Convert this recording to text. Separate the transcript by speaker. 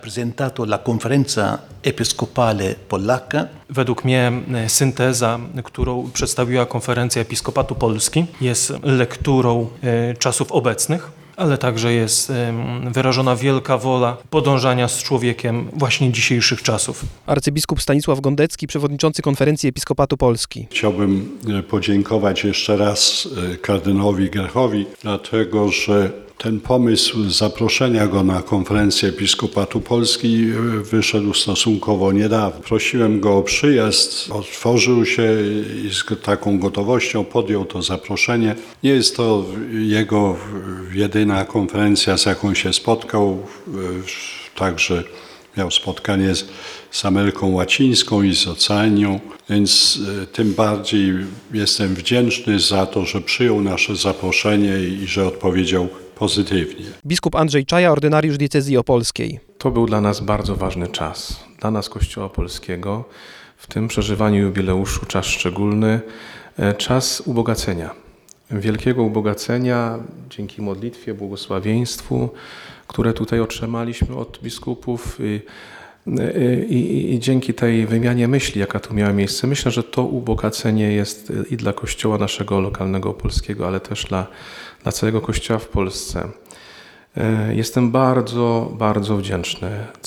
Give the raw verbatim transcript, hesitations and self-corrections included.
Speaker 1: Presentato la Conferenza Episcopale Polacca.
Speaker 2: Według mnie synteza, którą przedstawiła Konferencja Episkopatu Polski, jest lekturą czasów obecnych, ale także jest wyrażona wielka wola podążania z człowiekiem właśnie dzisiejszych czasów.
Speaker 3: Arcybiskup Stanisław Gondecki, przewodniczący Konferencji Episkopatu Polski.
Speaker 4: Chciałbym podziękować jeszcze raz kardynałowi Gerchowi, dlatego że ten pomysł zaproszenia go na Konferencję Episkopatu Polski wyszedł stosunkowo niedawno. Prosiłem go o przyjazd, otworzył się i z taką gotowością podjął to zaproszenie. Nie jest to jego jedyna konferencja, z jaką się spotkał, także miał spotkanie z, z Ameryką Łacińską i z Oceanią, więc tym bardziej jestem wdzięczny za to, że przyjął nasze zaproszenie i że odpowiedział pozytywnie.
Speaker 3: Biskup Andrzej Czaja, ordynariusz diecezji opolskiej.
Speaker 5: To był dla nas bardzo ważny czas, dla nas Kościoła Polskiego, w tym przeżywaniu jubileuszu czas szczególny, czas ubogacenia, wielkiego ubogacenia dzięki modlitwie, błogosławieństwu, które tutaj otrzymaliśmy od biskupów i, i, i dzięki tej wymianie myśli, jaka tu miała miejsce. Myślę, że to ubogacenie jest i dla Kościoła naszego lokalnego polskiego, ale też dla, dla całego Kościoła w Polsce. Jestem bardzo, bardzo wdzięczny